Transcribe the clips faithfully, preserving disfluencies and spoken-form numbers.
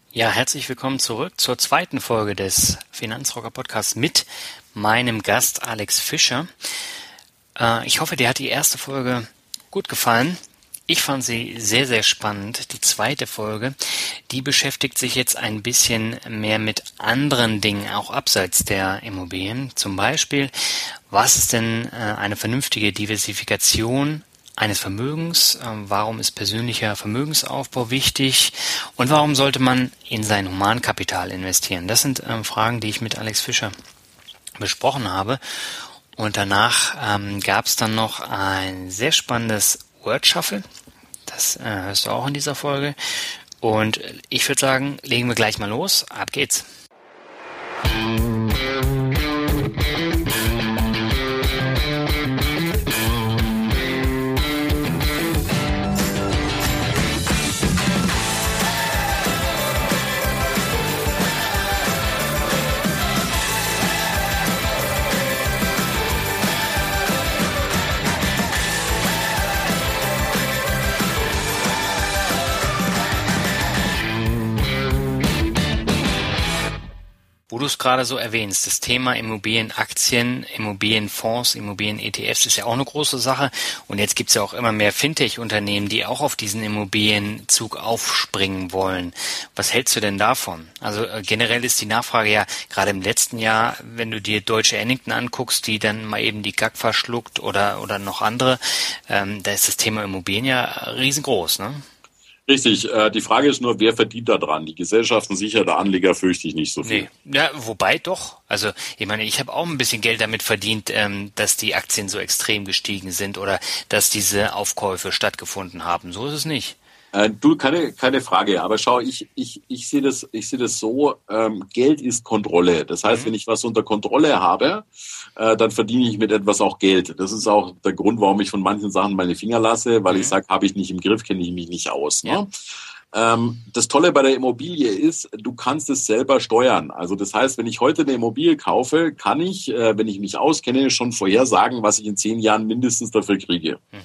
Ja, herzlich willkommen zurück zur zweiten Folge des Finanzrocker Podcasts mit meinem Gast Alex Fischer. Äh, ich hoffe, dir hat die erste Folge gut gefallen. Ich fand sie sehr, sehr spannend. Die zweite Folge, die beschäftigt sich jetzt ein bisschen mehr mit anderen Dingen, auch abseits der Immobilien. Zum Beispiel, was ist denn äh, eine vernünftige Diversifikation eines Vermögens? Warum ist persönlicher Vermögensaufbau wichtig? Und warum sollte man in sein Humankapital investieren? Das sind ähm, Fragen, die ich mit Alex Fischer besprochen habe. Und danach ähm, gab es dann noch ein sehr spannendes Word Shuffle. Das äh, hörst du auch in dieser Folge. Und ich würde sagen, legen wir gleich mal los. Ab geht's. Wo du es gerade so erwähnst, das Thema Immobilienaktien, Immobilienfonds, Immobilien-E T Fs ist ja auch eine große Sache. Und jetzt gibt es ja auch immer mehr Fintech-Unternehmen, die auch auf diesen Immobilienzug aufspringen wollen. Was hältst du denn davon? Also äh, generell ist die Nachfrage ja gerade im letzten Jahr, wenn du dir Deutsche Annington anguckst, die dann mal eben die G A G verschluckt oder oder noch andere, ähm, da ist das Thema Immobilien ja riesengroß, ne? Richtig, äh, die Frage ist nur, wer verdient da dran? Die Gesellschaften sicher, der Anleger fürchte ich nicht so viel. Nee, ja, wobei doch. Also ich meine, ich habe auch ein bisschen Geld damit verdient, ähm, dass die Aktien so extrem gestiegen sind oder dass diese Aufkäufe stattgefunden haben. So ist es nicht. Äh, du, keine, keine Frage, aber schau, ich, ich, ich sehe das, ich sehe das so, ähm, Geld ist Kontrolle. Das heißt, mhm. wenn ich was unter Kontrolle habe, äh, dann verdiene ich mit etwas auch Geld. Das ist auch der Grund, warum ich von manchen Sachen meine Finger lasse, weil mhm. ich sage, habe ich nicht im Griff, kenne ich mich nicht aus. Ne? Ja. Ähm, das Tolle bei der Immobilie ist, du kannst es selber steuern. Also das heißt, wenn ich heute eine Immobilie kaufe, kann ich, äh, wenn ich mich auskenne, schon vorhersagen, was ich in zehn Jahren mindestens dafür kriege. Mhm.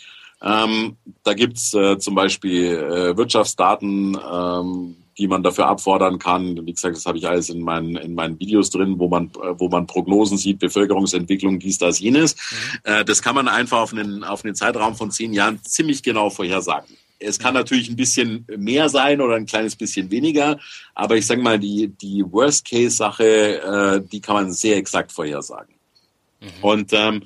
Ähm, da gibt's äh, zum Beispiel äh, Wirtschaftsdaten, ähm, die man dafür abfordern kann. Wie gesagt, das habe ich alles in meinen in meinen Videos drin, wo man äh, wo man Prognosen sieht, Bevölkerungsentwicklung, dies, das, jenes. Mhm. Äh, das kann man einfach auf einen auf einen Zeitraum von zehn Jahren ziemlich genau vorhersagen. Es kann natürlich ein bisschen mehr sein oder ein kleines bisschen weniger, aber ich sage mal, die die Worst-Case-Sache, äh, die kann man sehr exakt vorhersagen. Mhm. Und ähm,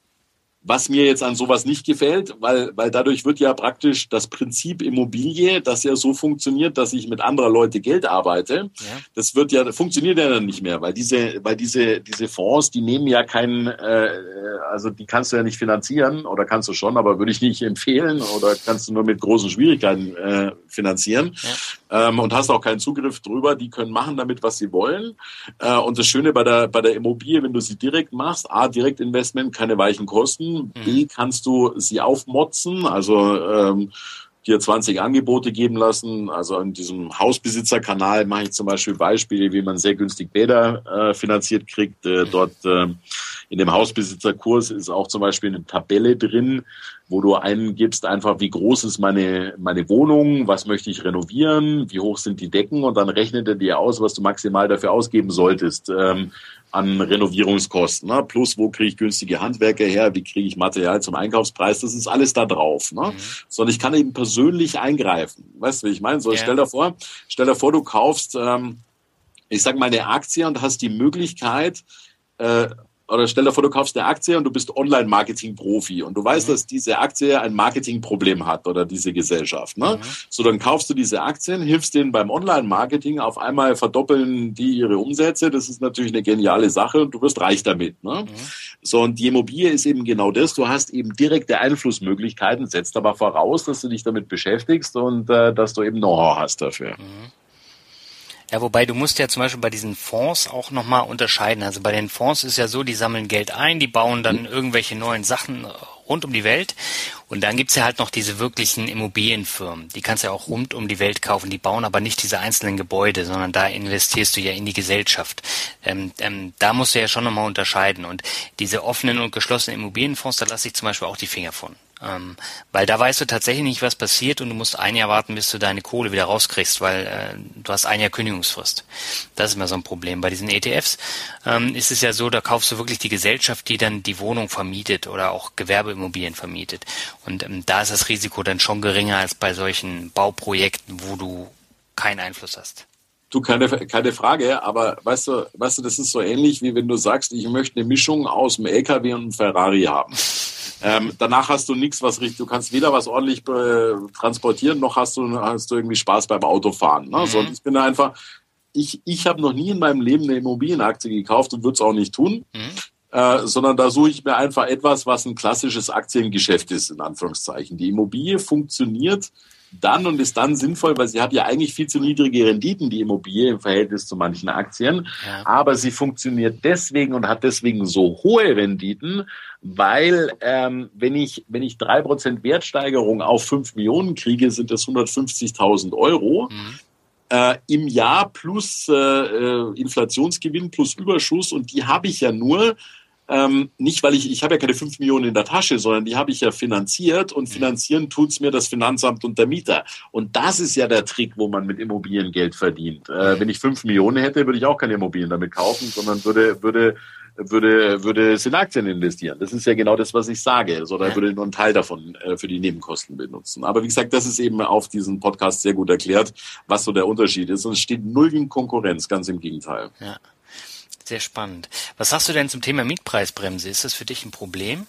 was mir jetzt an sowas nicht gefällt, weil, weil dadurch wird ja praktisch das Prinzip Immobilie, das ja so funktioniert, dass ich mit anderer Leute Geld arbeite, ja. das wird ja, funktioniert ja dann nicht mehr, weil diese, weil diese, diese Fonds, die nehmen ja keinen, äh, also die kannst du ja nicht finanzieren oder kannst du schon, aber würde ich nicht empfehlen oder kannst du nur mit großen Schwierigkeiten äh, finanzieren ja. ähm, und hast auch keinen Zugriff drüber. Die können machen damit, was sie wollen. Äh, und das Schöne bei der, bei der Immobilie, wenn du sie direkt machst, A, Direktinvestment, keine weichen Kosten, B, kannst du sie aufmotzen, also ähm, dir zwanzig Angebote geben lassen. Also in diesem Hausbesitzerkanal mache ich zum Beispiel Beispiele, wie man sehr günstig Bäder äh, finanziert kriegt. Äh, dort äh, in dem Hausbesitzerkurs ist auch zum Beispiel eine Tabelle drin, wo du eingibst einfach, wie groß ist meine meine Wohnung, was möchte ich renovieren, wie hoch sind die Decken und dann rechnet er dir aus, was du maximal dafür ausgeben solltest ähm, an Renovierungskosten. Ne? Plus, wo kriege ich günstige Handwerker her, wie kriege ich Material zum Einkaufspreis, das ist alles da drauf. Ne? Mhm. Sondern ich kann eben persönlich eingreifen. Weißt du, wie ich meine? So, yeah. Stell dir vor, stell dir vor, du kaufst, ähm, ich sag mal, eine Aktie und hast die Möglichkeit, äh, oder stell dir vor, du kaufst eine Aktie und du bist Online-Marketing-Profi und du weißt, mhm. dass diese Aktie ein Marketingproblem hat oder diese Gesellschaft. Ne? Mhm. So, dann kaufst du diese Aktien, hilfst denen beim Online-Marketing, auf einmal verdoppeln die ihre Umsätze. Das ist natürlich eine geniale Sache und du wirst reich damit. Ne? Mhm. So, und die Immobilie ist eben genau das. Du hast eben direkte Einflussmöglichkeiten, setzt aber voraus, dass du dich damit beschäftigst und äh, dass du eben Know-how hast dafür. Mhm. Ja, wobei du musst ja zum Beispiel bei diesen Fonds auch nochmal unterscheiden. Also bei den Fonds ist ja so, die sammeln Geld ein, die bauen dann irgendwelche neuen Sachen rund um die Welt. Und dann gibt's ja halt noch diese wirklichen Immobilienfirmen. Die kannst du ja auch rund um die Welt kaufen. Die bauen aber nicht diese einzelnen Gebäude, sondern da investierst du ja in die Gesellschaft. Ähm, ähm, da musst du ja schon nochmal unterscheiden. Und diese offenen und geschlossenen Immobilienfonds, da lasse ich zum Beispiel auch die Finger von. Ähm, weil da weißt du tatsächlich nicht, was passiert und du musst ein Jahr warten, bis du deine Kohle wieder rauskriegst, weil äh, du hast ein Jahr Kündigungsfrist. Das ist immer so ein Problem. Bei diesen E T Fs ähm, ist es ja so, da kaufst du wirklich die Gesellschaft, die dann die Wohnung vermietet oder auch Gewerbeimmobilien vermietet. Und ähm, da ist das Risiko dann schon geringer als bei solchen Bauprojekten, wo du keinen Einfluss hast. Du, keine, keine Frage, aber weißt du, weißt du, das ist so ähnlich, wie wenn du sagst, ich möchte eine Mischung aus einem L K W und einem Ferrari haben. Ähm, danach hast du nichts, was richtig, du kannst weder was ordentlich äh, transportieren, noch hast du, hast du irgendwie Spaß beim Autofahren. Ne? Mhm. So, und ich bin einfach, ich, ich habe noch nie in meinem Leben eine Immobilienaktie gekauft und würde es auch nicht tun, mhm. äh, sondern da suche ich mir einfach etwas, was ein klassisches Aktiengeschäft ist, in Anführungszeichen. Die Immobilie funktioniert dann und ist dann sinnvoll, weil sie hat ja eigentlich viel zu niedrige Renditen, die Immobilie im Verhältnis zu manchen Aktien. Ja. Aber sie funktioniert deswegen und hat deswegen so hohe Renditen, weil ähm, wenn ich wenn ich drei Prozent Wertsteigerung auf fünf Millionen kriege, sind das hundertfünfzigtausend Euro. Mhm. Äh, im Jahr plus äh, Inflationsgewinn plus Überschuss und die habe ich ja nur Ähm, nicht, weil ich, ich habe ja keine fünf Millionen in der Tasche, sondern die habe ich ja finanziert und finanzieren tut's mir das Finanzamt und der Mieter. Und das ist ja der Trick, wo man mit Immobilien Geld verdient. Äh, wenn ich fünf Millionen hätte, würde ich auch keine Immobilien damit kaufen, sondern würde, würde, würde, würde es in Aktien investieren. Das ist ja genau das, was ich sage. So, da würde ich nur einen Teil davon äh, für die Nebenkosten benutzen. Aber wie gesagt, das ist eben auf diesem Podcast sehr gut erklärt, was so der Unterschied ist. Und es steht null in Konkurrenz, ganz im Gegenteil. Ja. Sehr spannend. Was sagst du denn zum Thema Mietpreisbremse? Ist das für dich ein Problem?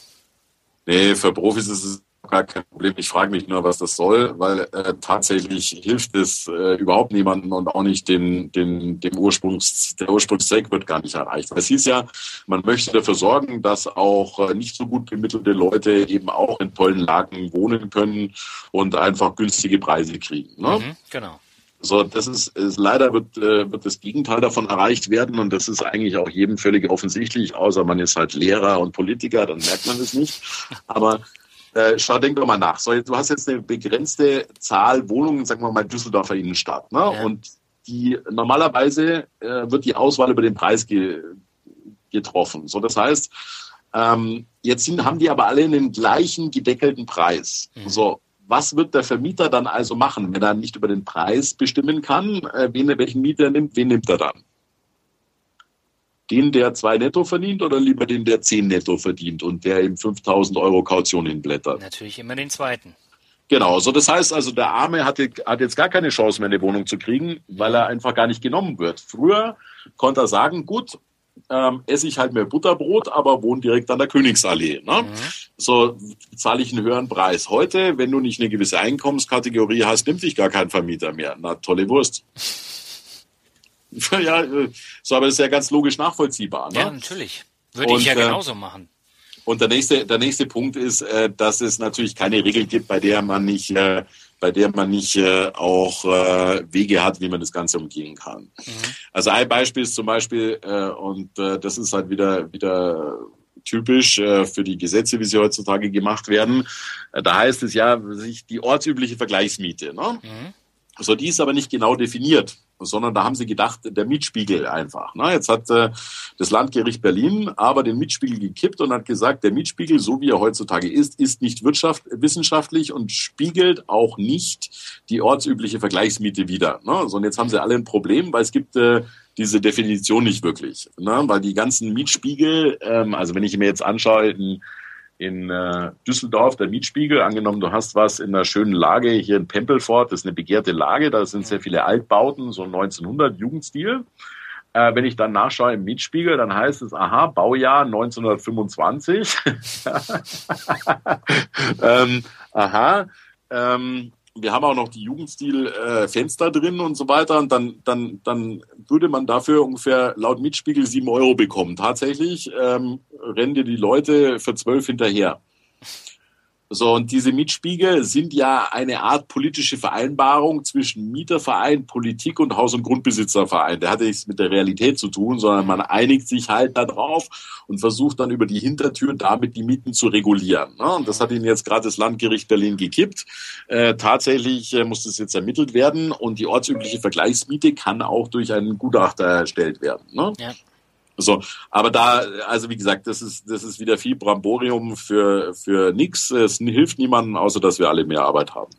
Nee, für Profis ist es gar kein Problem. Ich frage mich nur, was das soll, weil äh, tatsächlich hilft es äh, überhaupt niemandem und auch nicht den, den, dem Ursprungs, der Ursprungszweck wird gar nicht erreicht. Es hieß ja, man möchte dafür sorgen, dass auch äh, nicht so gut bemittelte Leute eben auch in tollen Lagen wohnen können und einfach günstige Preise kriegen. Ne? Mhm, genau. So, das ist, ist leider wird, äh, wird das Gegenteil davon erreicht werden und das ist eigentlich auch jedem völlig offensichtlich, außer man ist halt Lehrer und Politiker, dann merkt man es nicht. Aber äh, schau, denk doch mal nach. So, du hast jetzt eine begrenzte Zahl Wohnungen, sagen wir mal Düsseldorfer Innenstadt, ne? Ja. Und die normalerweise äh, wird die Auswahl über den Preis ge, getroffen. So, das heißt, ähm, jetzt sind, haben die aber alle einen gleichen gedeckelten Preis. Mhm. So. Was wird der Vermieter dann also machen, wenn er nicht über den Preis bestimmen kann, äh, wen er welchen Mieter nimmt, wen nimmt er dann? Den, der zwei netto verdient oder lieber den, der zehn netto verdient und der ihm fünftausend Euro Kaution hinblättert? Natürlich immer den zweiten. Genau, so das heißt also, der Arme hat, hat jetzt gar keine Chance mehr, eine Wohnung zu kriegen, weil er einfach gar nicht genommen wird. Früher konnte er sagen, gut, Ähm, esse ich halt mehr Butterbrot, aber wohne direkt an der Königsallee. Ne? Mhm. So zahle ich einen höheren Preis. Heute, wenn du nicht eine gewisse Einkommenskategorie hast, nimmt dich gar kein Vermieter mehr. Na, tolle Wurst. Ja, so, aber das ist ja ganz logisch nachvollziehbar. Ne? Ja, natürlich. Würde und, ich ja genauso machen. Und der nächste, der nächste Punkt ist, äh, dass es natürlich keine Regel gibt, bei der man nicht, äh, bei der man nicht äh, auch äh, Wege hat, wie man das Ganze umgehen kann. Mhm. Also ein Beispiel ist zum Beispiel, äh, und äh, das ist halt wieder wieder typisch äh, für die Gesetze, wie sie heutzutage gemacht werden. Äh, da heißt es ja, sich die ortsübliche Vergleichsmiete. Ne? Mhm. So, die ist aber nicht genau definiert, sondern da haben sie gedacht, der Mietspiegel einfach. Ne? Jetzt hat äh, das Landgericht Berlin aber den Mietspiegel gekippt und hat gesagt, der Mietspiegel, so wie er heutzutage ist, ist nicht wirtschaft, wissenschaftlich und spiegelt auch nicht die ortsübliche Vergleichsmiete wider. Ne? So, und jetzt haben sie alle ein Problem, weil es gibt äh, diese Definition nicht wirklich. Ne? Weil die ganzen Mietspiegel, ähm, also wenn ich mir jetzt anschaue, in In äh, Düsseldorf, der Mietspiegel, angenommen, du hast was in einer schönen Lage hier in Pempelfort, das ist eine begehrte Lage, da sind sehr viele Altbauten, so neunzehnhundert Jugendstil. Äh, wenn ich dann nachschaue im Mietspiegel, dann heißt es, aha, Baujahr neunzehnhundertfünfundzwanzig. ähm, aha, ähm, wir haben auch noch die Jugendstil-Fenster äh, drin und so weiter. Und dann, dann, dann würde man dafür ungefähr laut Mietspiegel sieben Euro bekommen. Tatsächlich ähm, rennen dir die Leute für zwölf hinterher. So, und diese Mietspiegel sind ja eine Art politische Vereinbarung zwischen Mieterverein, Politik und Haus- und Grundbesitzerverein. Der hat ja nichts mit der Realität zu tun, sondern man einigt sich halt da drauf und versucht dann über die Hintertür damit die Mieten zu regulieren. Und das hat Ihnen jetzt gerade das Landgericht Berlin gekippt. Äh, tatsächlich äh, muss das jetzt ermittelt werden und die ortsübliche Vergleichsmiete kann auch durch einen Gutachter erstellt werden. Ne? Ja. So, aber da, also wie gesagt, das ist, das ist wieder viel Bramborium für, für nix. Es hilft niemandem, außer dass wir alle mehr Arbeit haben.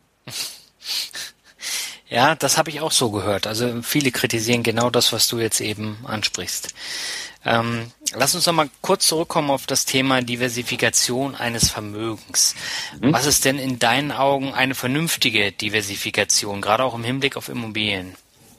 Ja, das habe ich auch so gehört. Also viele kritisieren genau das, was du jetzt eben ansprichst. Ähm, lass uns noch mal kurz zurückkommen auf das Thema Diversifikation eines Vermögens. Mhm. Was ist denn in deinen Augen eine vernünftige Diversifikation, gerade auch im Hinblick auf Immobilien?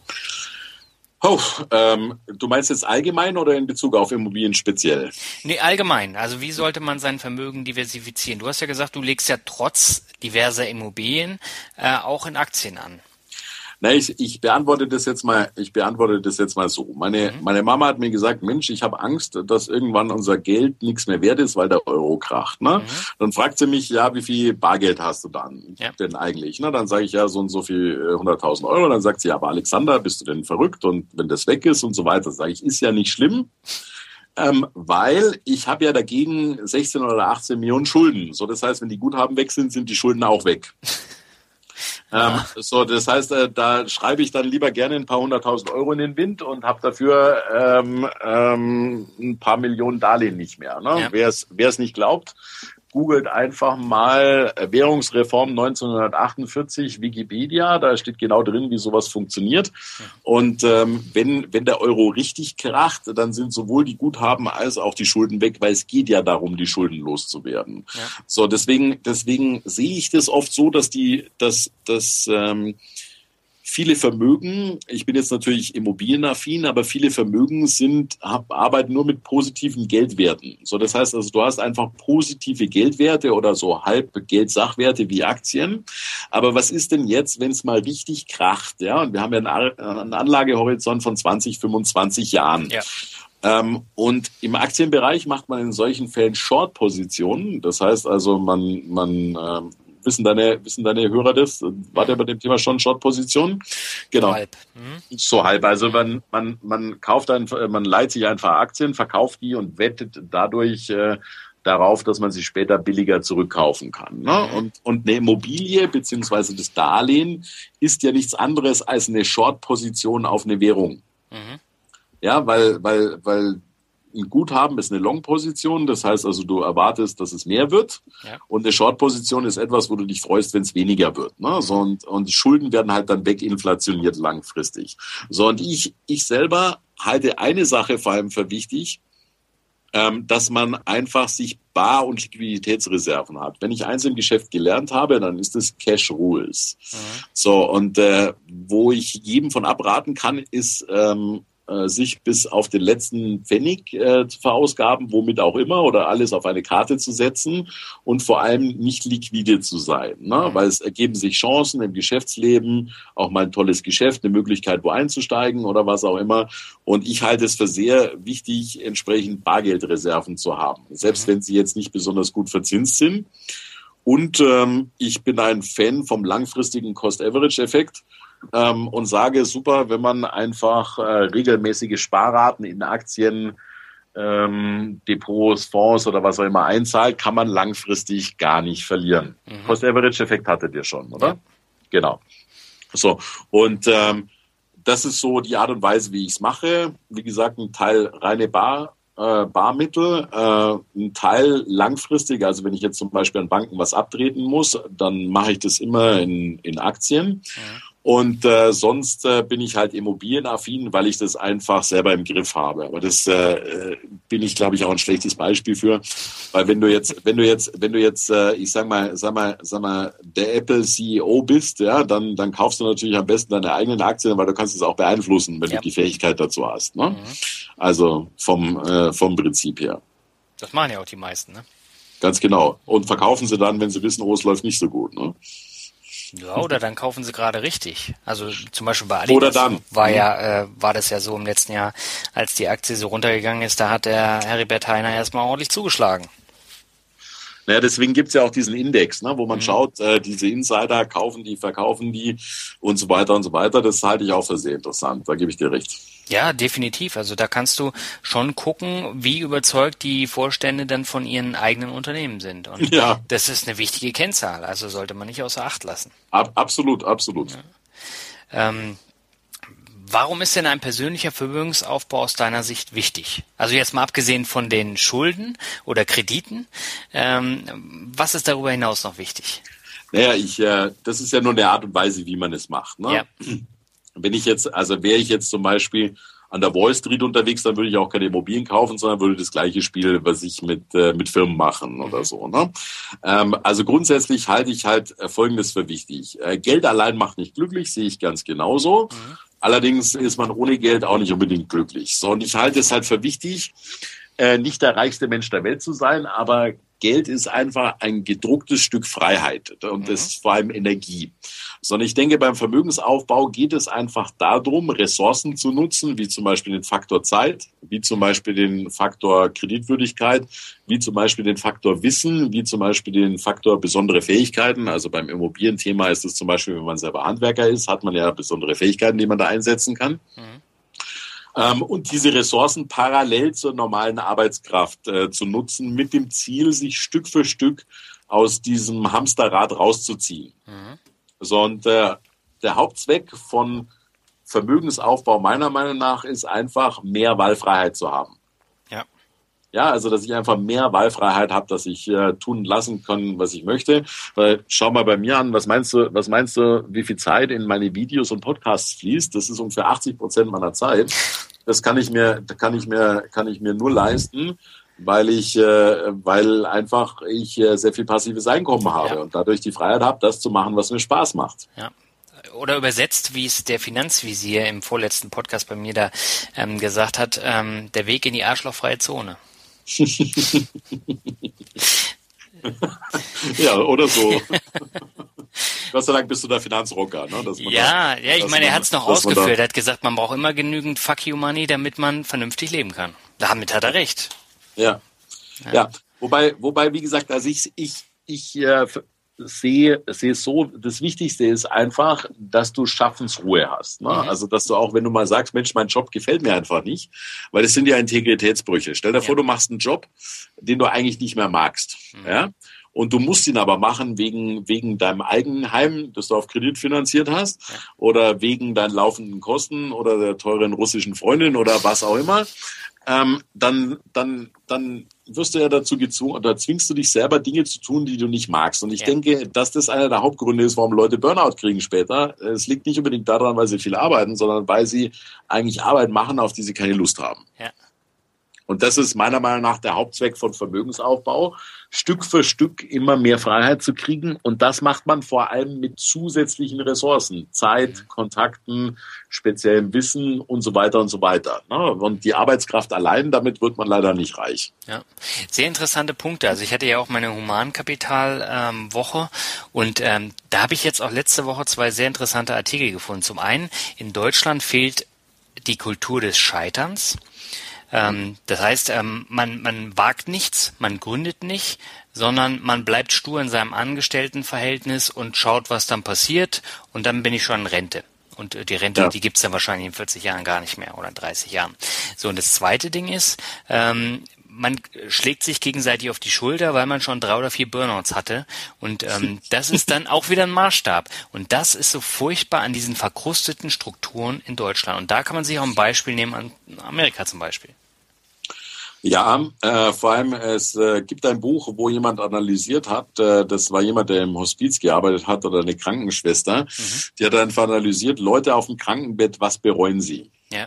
Oh, ähm, du meinst jetzt allgemein oder in Bezug auf Immobilien speziell? Nee, allgemein. Also wie sollte man sein Vermögen diversifizieren? Du hast ja gesagt, du legst ja trotz diverser Immobilien äh, auch in Aktien an. Na, ich, ich beantworte das jetzt mal, ich beantworte das jetzt mal so. Meine, mhm. meine Mama hat mir gesagt, Mensch, ich habe Angst, dass irgendwann unser Geld nichts mehr wert ist, weil der Euro kracht. Ne? Mhm. Dann fragt sie mich, ja, wie viel Bargeld hast du dann ja. denn eigentlich? Ne? Dann sage ich, ja, so und so viel hunderttausend Euro. Dann sagt sie, ja, aber Alexander, bist du denn verrückt? Und wenn das weg ist und so weiter, sage ich, ist ja nicht schlimm. Ähm, weil ich habe ja dagegen sechzehn oder achtzehn Millionen Schulden. So, das heißt, wenn die Guthaben weg sind, sind die Schulden auch weg. Ähm, so, das heißt, äh, da schreibe ich dann lieber gerne ein paar hunderttausend Euro in den Wind und habe dafür ähm, ähm, ein paar Millionen Darlehen nicht mehr. Ne? Ja. Wer es wer es nicht glaubt, googelt einfach mal Währungsreform neunzehnhundertachtundvierzig Wikipedia, da steht genau drin, wie sowas funktioniert. Und ähm, wenn wenn der Euro richtig kracht, dann sind sowohl die Guthaben als auch die Schulden weg, weil es geht ja darum, die Schulden loszuwerden. Ja. So, deswegen deswegen sehe ich das oft so, dass die dass dass ähm, viele Vermögen, ich bin jetzt natürlich immobilienaffin, aber viele Vermögen sind, arbeiten nur mit positiven Geldwerten. So, das heißt also, du hast einfach positive Geldwerte oder so halb Geldsachwerte wie Aktien. Aber was ist denn jetzt, wenn es mal richtig kracht? Ja, und wir haben ja einen Anlagehorizont von zwanzig, fünfundzwanzig Jahren. Ja. Ähm, und im Aktienbereich macht man in solchen Fällen Short-Positionen. Das heißt also, man, man, ähm, Wissen deine, wissen deine Hörer das? War der bei dem Thema schon Short-Position? Genau. So halb. Mhm. So halb. Also man, man, man kauft ein, man leiht sich einfach Aktien, verkauft die und wettet dadurch äh, darauf, dass man sie später billiger zurückkaufen kann. Ne? Mhm. Und, und eine Immobilie beziehungsweise das Darlehen ist ja nichts anderes als eine Short-Position auf eine Währung. Mhm. Ja, weil, weil, weil ein Guthaben ist eine Long-Position, das heißt also, du erwartest, dass es mehr wird. Ja. Und eine Short-Position ist etwas, wo du dich freust, wenn es weniger wird. Ne? So, und, und die Schulden werden halt dann weginflationiert langfristig. So, und ich, ich selber halte eine Sache vor allem für wichtig, ähm, dass man einfach sich Bar- und Liquiditätsreserven hat. Wenn ich eins im Geschäft gelernt habe, dann ist es Cash Rules. Mhm. So, und äh, wo ich jedem von abraten kann, ist ähm, sich bis auf den letzten Pfennig äh, zu verausgaben, womit auch immer, oder alles auf eine Karte zu setzen und vor allem nicht liquide zu sein. Ne? Mhm. Weil es ergeben sich Chancen im Geschäftsleben, auch mal ein tolles Geschäft, eine Möglichkeit, wo einzusteigen oder was auch immer. Und ich halte es für sehr wichtig, entsprechend Bargeldreserven zu haben, selbst mhm. wenn sie jetzt nicht besonders gut verzinst sind. Und ähm, ich bin ein Fan vom langfristigen Cost-Average-Effekt. Ähm, und sage, super, wenn man einfach äh, regelmäßige Sparraten in Aktien, ähm, Depots, Fonds oder was auch immer einzahlt, kann man langfristig gar nicht verlieren. Mhm. Cost-Average-Effekt hattet ihr schon, oder? Ja. Genau. So, und ähm, das ist so die Art und Weise, wie ich es mache. Wie gesagt, ein Teil reine Bar, äh, Barmittel, äh, ein Teil langfristig. Also wenn ich jetzt zum Beispiel an Banken was abtreten muss, dann mache ich das immer in, in Aktien. Mhm. Und äh, sonst äh, bin ich halt immobilienaffin, weil ich das einfach selber im Griff habe. Aber das äh, bin ich, glaube ich, auch ein schlechtes Beispiel für, weil wenn du jetzt, wenn du jetzt, wenn du jetzt, äh, ich sag mal, sag mal, sag mal, der Apple C E O bist, ja, dann dann kaufst du natürlich am besten deine eigenen Aktien, weil du kannst es auch beeinflussen, wenn ja. du die Fähigkeit dazu hast. Ne? Mhm. Also vom äh, vom Prinzip her. Das machen ja auch die meisten, ne? Ganz genau. Und verkaufen sie dann, wenn sie wissen, oh, es läuft nicht so gut, ne? Ja, oder dann kaufen sie gerade richtig. Also zum Beispiel bei Adidas oder dann. war ja, äh, war das ja so im letzten Jahr, als die Aktie so runtergegangen ist, da hat der Heribert Heiner erstmal ordentlich zugeschlagen. Naja, deswegen gibt's ja auch diesen Index, ne, wo man mhm. schaut, äh, diese Insider kaufen die, verkaufen die und so weiter und so weiter. Das halte ich auch für sehr interessant, da gebe ich dir recht. Ja, definitiv. Also da kannst du schon gucken, wie überzeugt die Vorstände dann von ihren eigenen Unternehmen sind. Und ja. das ist eine wichtige Kennzahl, also sollte man nicht außer Acht lassen. Ab, absolut, absolut. Ja. Ähm, Warum ist denn ein persönlicher Vermögensaufbau aus deiner Sicht wichtig? Also jetzt mal abgesehen von den Schulden oder Krediten, ähm, was ist darüber hinaus noch wichtig? Naja, ich, äh, das ist ja nur eine Art und Weise, wie man es macht. Ne? Ja. Wenn ich jetzt, also wäre ich jetzt zum Beispiel an der Wall Street unterwegs, dann würde ich auch keine Immobilien kaufen, sondern würde das gleiche Spiel, was ich mit äh, mit Firmen machen oder mhm. so. Ne? Ähm, also grundsätzlich halte ich halt Folgendes für wichtig. Äh, Geld allein macht nicht glücklich, sehe ich ganz genauso. Mhm. Allerdings ist man ohne Geld auch nicht unbedingt glücklich. So, und ich halte es halt für wichtig, äh, nicht der reichste Mensch der Welt zu sein, aber Geld ist einfach ein gedrucktes Stück Freiheit und mhm. das ist vor allem Energie. Sondern ich denke, beim Vermögensaufbau geht es einfach darum, Ressourcen zu nutzen, wie zum Beispiel den Faktor Zeit, wie zum Beispiel den Faktor Kreditwürdigkeit, wie zum Beispiel den Faktor Wissen, wie zum Beispiel den Faktor besondere Fähigkeiten. Also beim Immobilienthema ist es zum Beispiel, wenn man selber Handwerker ist, hat man ja besondere Fähigkeiten, die man da einsetzen kann. Mhm. Ähm, und diese Ressourcen parallel zur normalen Arbeitskraft äh, zu nutzen, mit dem Ziel, sich Stück für Stück aus diesem Hamsterrad rauszuziehen. Mhm. So, und äh, der Hauptzweck von Vermögensaufbau meiner Meinung nach ist einfach, mehr Wahlfreiheit zu haben. Ja. Ja, also dass ich einfach mehr Wahlfreiheit habe, dass ich äh, tun lassen kann, was ich möchte. Weil schau mal bei mir an, was meinst du, was meinst du, wie viel Zeit in meine Videos und Podcasts fließt? Das ist ungefähr achtzig Prozent meiner Zeit. Das kann ich mir, kann ich mir, kann ich mir nur leisten, weil ich, äh, weil einfach ich äh, sehr viel passives Einkommen habe ja. und dadurch die Freiheit habe, das zu machen, was mir Spaß macht. Ja. Oder übersetzt, wie es der Finanzvisier im vorletzten Podcast bei mir da ähm, gesagt hat, ähm, der Weg in die arschlochfreie Zone. Ja, oder so. Gott sei Dank bist du der Finanzrocker. Ne? Dass man ja, da, ja, ich meine, er hat es noch ausgeführt. Er hat gesagt, man braucht immer genügend Fuck you Money, damit man vernünftig leben kann. Damit hat er recht. Ja, ja. ja. Wobei, wobei, wie gesagt, also ich, ich, ich äh, sehe, sehe es so, das Wichtigste ist einfach, dass du Schaffensruhe hast. Ne? Mhm. Also, dass du auch, wenn du mal sagst, Mensch, mein Job gefällt mir einfach nicht, weil das sind ja Integritätsbrüche. Stell dir ja. vor, du machst einen Job, den du eigentlich nicht mehr magst. Mhm. Ja? Und du musst ihn aber machen wegen, wegen deinem Eigenheim, das du auf Kredit finanziert hast, ja. oder wegen deinen laufenden Kosten oder der teuren russischen Freundin oder was auch immer. Ähm, dann, dann, dann wirst du ja dazu gezwungen oder zwingst du dich selber Dinge zu tun, die du nicht magst. Und ich ja. denke, dass das einer der Hauptgründe ist, warum Leute Burnout kriegen später. Es liegt nicht unbedingt daran, weil sie viel arbeiten, sondern weil sie eigentlich Arbeit machen, auf die sie keine Lust haben. Ja. Und das ist meiner Meinung nach der Hauptzweck von Vermögensaufbau, Stück für Stück immer mehr Freiheit zu kriegen. Und das macht man vor allem mit zusätzlichen Ressourcen, Zeit, Kontakten, speziellem Wissen und so weiter und so weiter. Und die Arbeitskraft allein, damit wird man leider nicht reich. Ja, sehr interessante Punkte. Also ich hatte ja auch meine Humankapital-Woche ähm, und ähm, da habe ich jetzt auch letzte Woche zwei sehr interessante Artikel gefunden. Zum einen, in Deutschland fehlt die Kultur des Scheiterns. Ähm, das heißt, ähm, man, man wagt nichts, man gründet nicht, sondern man bleibt stur in seinem Angestelltenverhältnis und schaut, was dann passiert, und dann bin ich schon in Rente. Und äh, die Rente, ja. die gibt's dann wahrscheinlich in vierzig Jahren gar nicht mehr oder in dreißig Jahren. So, und das zweite Ding ist, ähm, man schlägt sich gegenseitig auf die Schulter, weil man schon drei oder vier Burnouts hatte. Und ähm, das ist dann auch wieder ein Maßstab. Und das ist so furchtbar an diesen verkrusteten Strukturen in Deutschland. Und da kann man sich auch ein Beispiel nehmen an Amerika zum Beispiel. Ja, äh, vor allem es äh, gibt ein Buch, wo jemand analysiert hat, äh, das war jemand, der im Hospiz gearbeitet hat oder eine Krankenschwester, mhm. die hat einfach analysiert, Leute auf dem Krankenbett, was bereuen sie? Ja.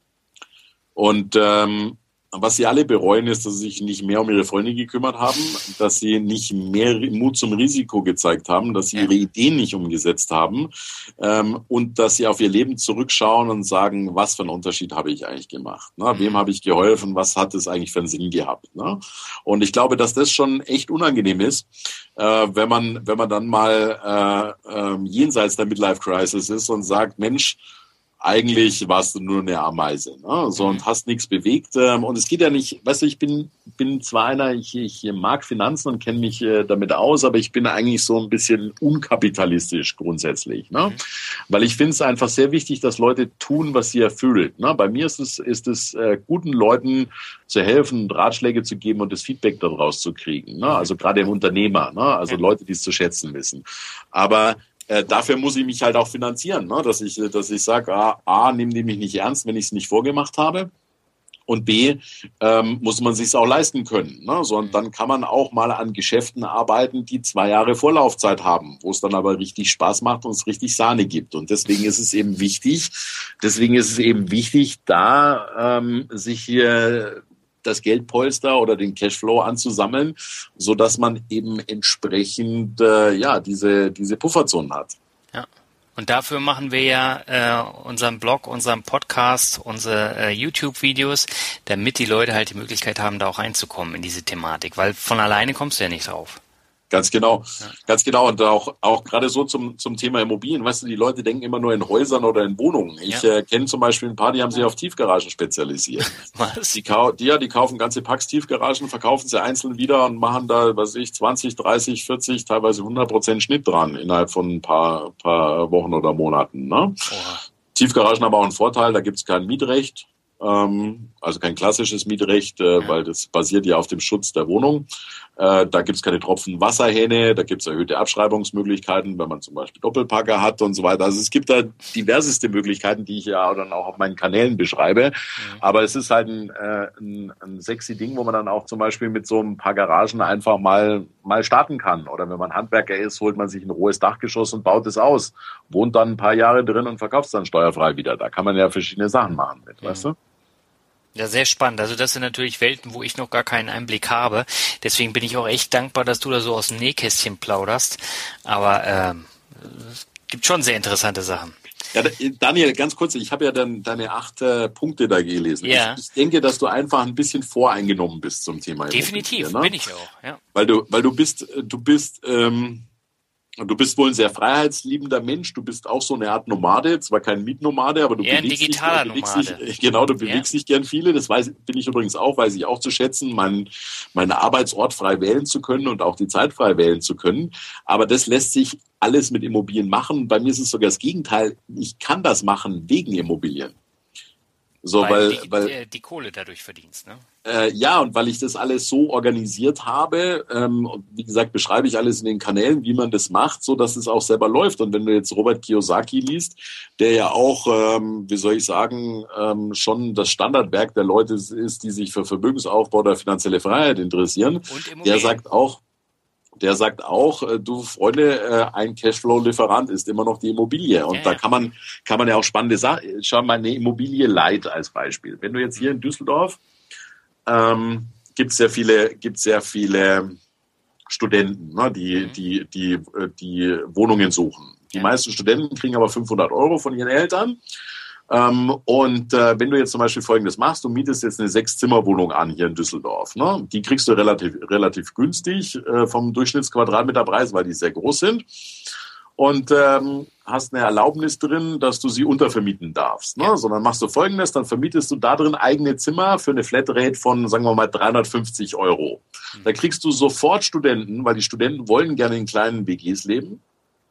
Und ähm, was sie alle bereuen, ist, dass sie sich nicht mehr um ihre Freunde gekümmert haben, dass sie nicht mehr Mut zum Risiko gezeigt haben, dass sie ihre Ideen nicht umgesetzt haben ähm, und dass sie auf ihr Leben zurückschauen und sagen, was für einen Unterschied habe ich eigentlich gemacht? Ne? Wem habe ich geholfen? Was hat es eigentlich für einen Sinn gehabt? Ne? Und ich glaube, dass das schon echt unangenehm ist, äh, wenn man wenn man dann mal äh, äh, jenseits der Midlife-Crisis ist und sagt, Mensch, eigentlich warst du nur eine Ameise, ne? So, und hast nichts bewegt. Ähm, und es geht ja nicht, weißt du, ich bin bin zwar einer, ich, ich mag Finanzen und kenne mich äh, damit aus, aber ich bin eigentlich so ein bisschen unkapitalistisch grundsätzlich, ne? Mhm. Weil ich finde es einfach sehr wichtig, dass Leute tun, was sie erfüllt. Ne? Bei mir ist es, ist es äh, guten Leuten zu helfen, Ratschläge zu geben und das Feedback daraus zu kriegen. Ne? Also gerade im Unternehmer, ne? Also ja. Leute, die es zu schätzen wissen. Aber äh, dafür muss ich mich halt auch finanzieren, ne? Dass ich, dass ich sage, A, A, nehmen die mich nicht ernst, wenn ich es nicht vorgemacht habe. Und B, ähm, muss man sich's auch leisten können. Ne? So, und dann kann man auch mal an Geschäften arbeiten, die zwei Jahre Vorlaufzeit haben, wo es dann aber richtig Spaß macht und es richtig Sahne gibt. Und deswegen ist es eben wichtig, deswegen ist es eben wichtig, da ähm, sich hier das Geldpolster oder den Cashflow anzusammeln, so dass man eben entsprechend äh, ja diese diese Pufferzonen hat. Ja. Und dafür machen wir ja äh, unseren Blog, unseren Podcast, unsere äh, YouTube-Videos, damit die Leute halt die Möglichkeit haben, da auch reinzukommen in diese Thematik, weil von alleine kommst du ja nicht drauf. Ganz genau, ja. ganz genau. Und auch auch gerade so zum zum Thema Immobilien. Weißt du, die Leute denken immer nur in Häusern oder in Wohnungen. Ich ja. äh, kenne zum Beispiel ein paar, die haben sich auf Tiefgaragen spezialisiert. Was? Die, kau- die, ja, die kaufen ganze Packs Tiefgaragen, verkaufen sie einzeln wieder und machen da, was weiß ich, zwanzig, dreißig, vierzig, teilweise hundert Prozent Schnitt dran innerhalb von ein paar, paar Wochen oder Monaten. Ne? Tiefgaragen haben auch einen Vorteil, da gibt es kein Mietrecht. Also kein klassisches Mietrecht, ja. weil das basiert ja auf dem Schutz der Wohnung. Da gibt es keine Tropfen Wasserhähne, da gibt es erhöhte Abschreibungsmöglichkeiten, wenn man zum Beispiel Doppelpacker hat und so weiter. Also es gibt da diverseste Möglichkeiten, die ich ja dann auch auf meinen Kanälen beschreibe. Mhm. Aber es ist halt ein, ein, ein sexy Ding, wo man dann auch zum Beispiel mit so ein paar Garagen einfach mal mal starten kann. Oder wenn man Handwerker ist, holt man sich ein rohes Dachgeschoss und baut es aus. Wohnt dann ein paar Jahre drin und verkauft es dann steuerfrei wieder. Da kann man ja verschiedene Sachen machen mit, mhm. weißt du? Ja, sehr spannend. Also das sind natürlich Welten, wo ich noch gar keinen Einblick habe. Deswegen bin ich auch echt dankbar, dass du da so aus dem Nähkästchen plauderst. Aber ähm, es gibt schon sehr interessante Sachen. Ja, Daniel, ganz kurz, ich habe ja dann deine acht äh, Punkte da gelesen. Ja. Ich, ich denke, dass du einfach ein bisschen voreingenommen bist zum Thema. Definitiv, ne? Bin ich auch, ja. Weil du, weil du bist, du bist, ähm, du bist wohl ein sehr freiheitsliebender Mensch. Du bist auch so eine Art Nomade, zwar kein Mietnomade, aber du ja, bewegst, ein digitaler dich, bewegst Nomade. dich, genau, du bewegst ja. dich gern viele. Das weiß, bin ich übrigens auch, weiß ich auch zu schätzen, meinen, meinen Arbeitsort frei wählen zu können und auch die Zeit frei wählen zu können. Aber das lässt sich alles mit Immobilien machen. Bei mir ist es sogar das Gegenteil. Ich kann das machen wegen Immobilien. So, weil, weil, die, weil die, die Kohle dadurch verdienst, ne? Äh, ja, und weil ich das alles so organisiert habe, ähm, und wie gesagt, beschreibe ich alles in den Kanälen, wie man das macht, so dass es auch selber läuft. Und wenn du jetzt Robert Kiyosaki liest, der ja auch, ähm, wie soll ich sagen, ähm, schon das Standardwerk der Leute ist, die sich für Vermögensaufbau oder finanzielle Freiheit interessieren, der sagt auch, Der sagt auch, du Freunde, ein Cashflow-Lieferant ist immer noch die Immobilie. Und ja, da kann man, kann man ja auch spannende Sachen, schau mal, eine Immobilie Light als Beispiel. Wenn du jetzt hier in Düsseldorf, ähm, gibt es sehr viele, gibt sehr viele Studenten, ne, die, mhm. die, die, die Wohnungen suchen. Die ja. meisten Studenten kriegen aber fünfhundert Euro von ihren Eltern. Ähm, und äh, wenn du jetzt zum Beispiel Folgendes machst, du mietest jetzt eine Sechs-Zimmer-Wohnung an hier in Düsseldorf, ne? Die kriegst du relativ relativ günstig äh, vom Durchschnittsquadratmeterpreis, weil die sehr groß sind. Und ähm, hast eine Erlaubnis drin, dass du sie untervermieten darfst. Ne? Ja. Sondern machst du Folgendes, dann vermietest du da drin eigene Zimmer für eine Flatrate von, sagen wir mal, dreihundertfünfzig Euro. Mhm. Da kriegst du sofort Studenten, weil die Studenten wollen gerne in kleinen W Gs leben.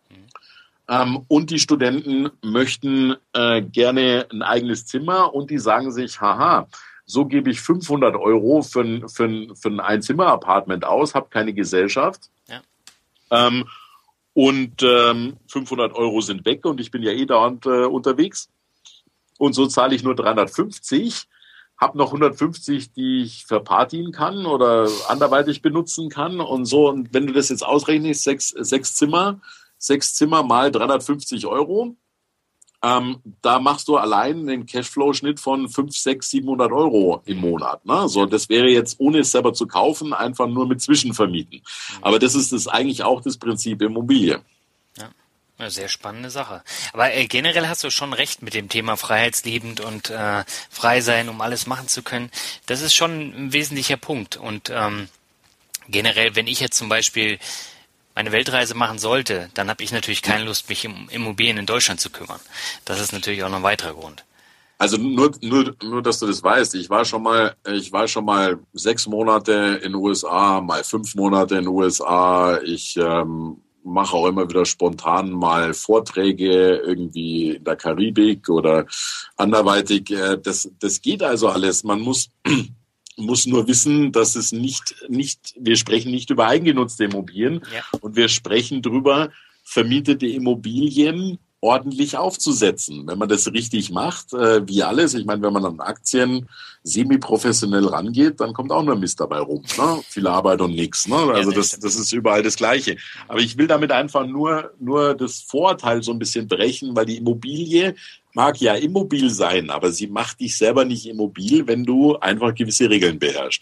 Ähm, und die Studenten möchten äh, gerne ein eigenes Zimmer und die sagen sich, haha, so gebe ich fünfhundert Euro für ein, für ein, für ein Einzimmer-Apartment aus, habe keine Gesellschaft. Ja. Ähm, und ähm, fünfhundert Euro sind weg und ich bin ja eh dauernd äh, unterwegs. Und so zahle ich nur dreihundertfünfzig, habe noch hundertfünfzig, die ich verpartien kann oder anderweitig benutzen kann. Und so, und wenn du das jetzt ausrechnest, sechs, sechs Zimmer, Sechs Zimmer mal dreihundertfünfzig Euro. Ähm, da machst du allein den Cashflow-Schnitt von fünf, sechs, siebenhundert Euro im Monat. Ne? So, das wäre jetzt, ohne es selber zu kaufen, einfach nur mit Zwischenvermieten. Aber das ist das eigentlich auch das Prinzip Immobilie. Ja, eine sehr spannende Sache. Aber äh, generell hast du schon recht mit dem Thema freiheitsliebend und äh, frei sein, um alles machen zu können. Das ist schon ein wesentlicher Punkt. Und ähm, generell, wenn ich jetzt zum Beispiel eine Weltreise machen sollte, dann habe ich natürlich keine Lust, mich um Immobilien in Deutschland zu kümmern. Das ist natürlich auch noch ein weiterer Grund. Also nur, nur, nur, dass du das weißt. Ich war schon mal, ich war schon mal sechs Monate in den U S A, mal fünf Monate in den U S A. Ich ähm, mache auch immer wieder spontan mal Vorträge irgendwie in der Karibik oder anderweitig. Das, das geht also alles. Man muss muss nur wissen, dass es nicht, nicht, wir sprechen nicht über eigengenutzte Immobilien, ja. und wir sprechen drüber, vermietete Immobilien ordentlich aufzusetzen. Wenn man das richtig macht, äh, wie alles, ich meine, wenn man an Aktien semi-professionell rangeht, dann kommt auch nur Mist dabei rum. Ne? Viel Arbeit und nichts. Ne? Also das, das ist überall das Gleiche. Aber ich will damit einfach nur, nur das Vorurteil so ein bisschen brechen, weil die Immobilie mag ja immobil sein, aber sie macht dich selber nicht immobil, wenn du einfach gewisse Regeln beherrschst.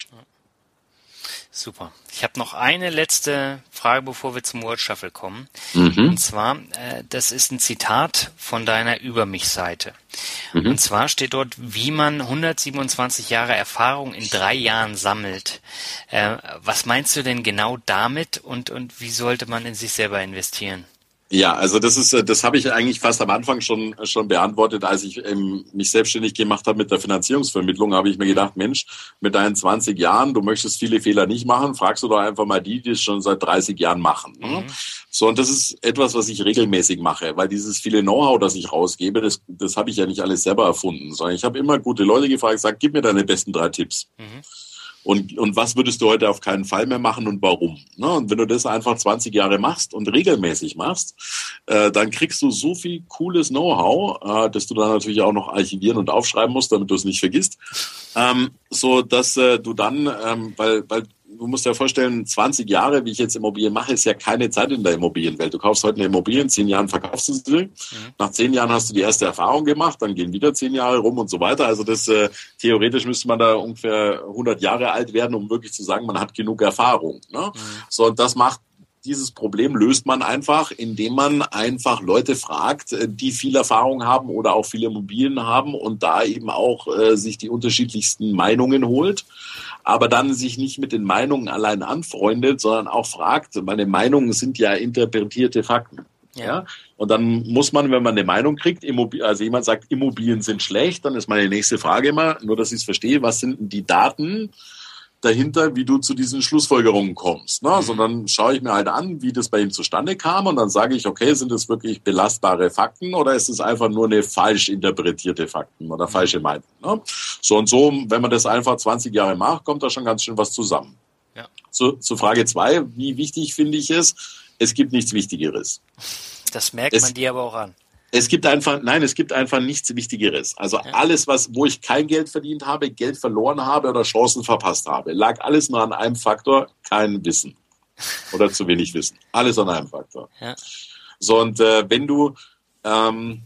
Super. Ich habe noch eine letzte Frage, bevor wir zum Word Shuffle kommen. Mhm. Und zwar, äh, das ist ein Zitat von deiner Über mich-Seite. Mhm. Und zwar steht dort, wie man hundertsiebenundzwanzig Jahre Erfahrung in drei Jahren sammelt. Äh, was meinst du denn genau damit und, und wie sollte man in sich selber investieren? Ja, also das ist, das habe ich eigentlich fast am Anfang schon schon beantwortet, als ich ähm, mich selbstständig gemacht habe mit der Finanzierungsvermittlung, habe ich mir gedacht, Mensch, mit deinen zwanzig Jahren, du möchtest viele Fehler nicht machen, fragst du doch einfach mal die, die es schon seit dreißig Jahren machen. Ne? Mhm. So, und das ist etwas, was ich regelmäßig mache, weil dieses viele Know-how, das ich rausgebe, das das habe ich ja nicht alles selber erfunden, sondern ich habe immer gute Leute gefragt, sag, gib mir deine besten drei Tipps. Mhm. Und, und was würdest du heute auf keinen Fall mehr machen und warum? Ne? Und wenn du das einfach zwanzig Jahre machst und regelmäßig machst, äh, dann kriegst du so viel cooles Know-how, äh, dass du dann natürlich auch noch archivieren und aufschreiben musst, damit du es nicht vergisst, ähm, so dass äh, du dann, ähm, weil, weil du musst dir vorstellen, zwanzig Jahre, wie ich jetzt Immobilien mache, ist ja keine Zeit in der Immobilienwelt. Du kaufst heute eine Immobilie, in zehn Jahren verkaufst du sie. Mhm. Nach zehn Jahren hast du die erste Erfahrung gemacht, dann gehen wieder zehn Jahre rum und so weiter. Also das äh, theoretisch müsste man da ungefähr hundert Jahre alt werden, um wirklich zu sagen, man hat genug Erfahrung. Ne? Mhm. So, und das macht dieses Problem löst man einfach, indem man einfach Leute fragt, die viel Erfahrung haben oder auch viele Immobilien haben und da eben auch äh, sich die unterschiedlichsten Meinungen holt, aber dann sich nicht mit den Meinungen allein anfreundet, sondern auch fragt, meine Meinungen sind ja interpretierte Fakten. Ja. ja. Und dann muss man, wenn man eine Meinung kriegt, Immobilien, also jemand sagt, Immobilien sind schlecht, dann ist meine nächste Frage immer, nur dass ich es verstehe, was sind denn die Daten dahinter, wie du zu diesen Schlussfolgerungen kommst. Ne? Also dann schaue ich mir halt an, wie das bei ihm zustande kam und dann sage ich, okay, sind das wirklich belastbare Fakten oder ist es einfach nur eine falsch interpretierte Fakten oder falsche Meinung? Ne? So und so, wenn man das einfach zwanzig Jahre macht, kommt da schon ganz schön was zusammen. Ja. Zu, zu Frage zwei, wie wichtig finde ich es? Es gibt nichts Wichtigeres. Das merkt es, man dir aber auch an. Es gibt einfach, nein, es gibt einfach nichts Wichtigeres. Also ja. alles, was, wo ich kein Geld verdient habe, Geld verloren habe oder Chancen verpasst habe, lag alles nur an einem Faktor, kein Wissen. Oder zu wenig Wissen. Alles an einem Faktor. Ja. So, und äh, wenn du, ähm,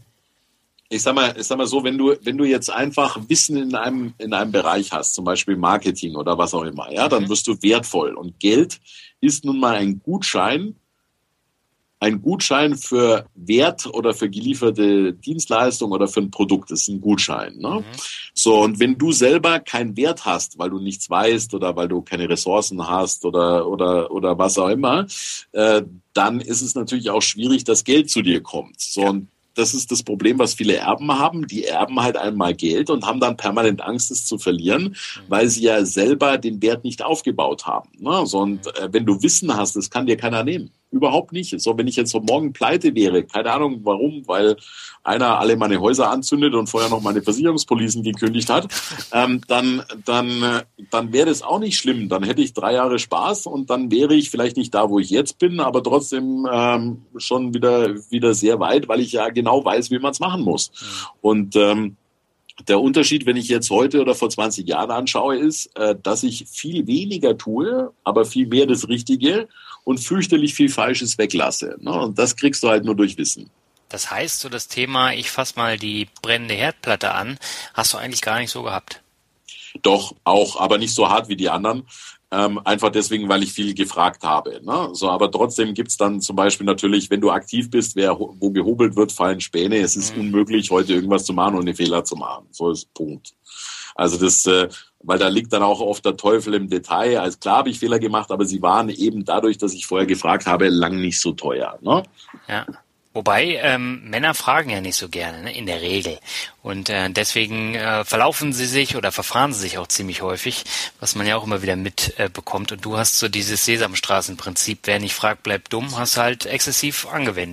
ich sag mal, ich sag mal so, wenn du, wenn du jetzt einfach Wissen in einem, in einem Bereich hast, zum Beispiel Marketing oder was auch immer, ja, dann wirst du wertvoll. Und Geld ist nun mal ein Gutschein, Ein Gutschein für Wert oder für gelieferte Dienstleistung oder für ein Produkt ist ein Gutschein. Ne? Mhm. So, und wenn du selber keinen Wert hast, weil du nichts weißt oder weil du keine Ressourcen hast oder oder oder was auch immer, äh, dann ist es natürlich auch schwierig, dass Geld zu dir kommt. So, ja. Und das ist das Problem, was viele Erben haben. Die erben halt einmal Geld und haben dann permanent Angst, es zu verlieren, mhm. weil sie ja selber den Wert nicht aufgebaut haben. Ne? So, und äh, wenn du Wissen hast, das kann dir keiner nehmen. Überhaupt nicht. So, wenn ich jetzt so morgen pleite wäre, keine Ahnung warum, weil einer alle meine Häuser anzündet und vorher noch meine Versicherungspolicen gekündigt hat, ähm, dann, dann, dann wäre das auch nicht schlimm. Dann hätte ich drei Jahre Spaß und dann wäre ich vielleicht nicht da, wo ich jetzt bin, aber trotzdem ähm, schon wieder, wieder sehr weit, weil ich ja genau weiß, wie man es machen muss. Und ähm, der Unterschied, wenn ich jetzt heute oder vor zwanzig Jahren anschaue, ist, äh, dass ich viel weniger tue, aber viel mehr das Richtige und fürchterlich viel Falsches weglasse. Ne? Und das kriegst du halt nur durch Wissen. Das heißt, so das Thema, ich fasse mal die brennende Herdplatte an, hast du eigentlich gar nicht so gehabt? Doch, auch, aber nicht so hart wie die anderen. Ähm, einfach deswegen, weil ich viel gefragt habe. Ne? So, aber trotzdem gibt's dann zum Beispiel natürlich, wenn du aktiv bist, wer, wo gehobelt wird, fallen Späne. Es ist mhm. unmöglich, heute irgendwas zu machen, ohne Fehler zu machen. So ist Punkt. Also das, äh, weil da liegt dann auch oft der Teufel im Detail. Also klar habe ich Fehler gemacht, aber sie waren eben dadurch, dass ich vorher gefragt habe, lang nicht so teuer. Ne? Ja. Wobei ähm, Männer fragen ja nicht so gerne, ne, in der Regel. Und äh, deswegen äh, verlaufen sie sich oder verfahren sie sich auch ziemlich häufig, was man ja auch immer wieder mitbekommt. Äh, Und du hast so dieses Sesamstraßenprinzip, wer nicht fragt, bleibt dumm, hast halt exzessiv angewendet.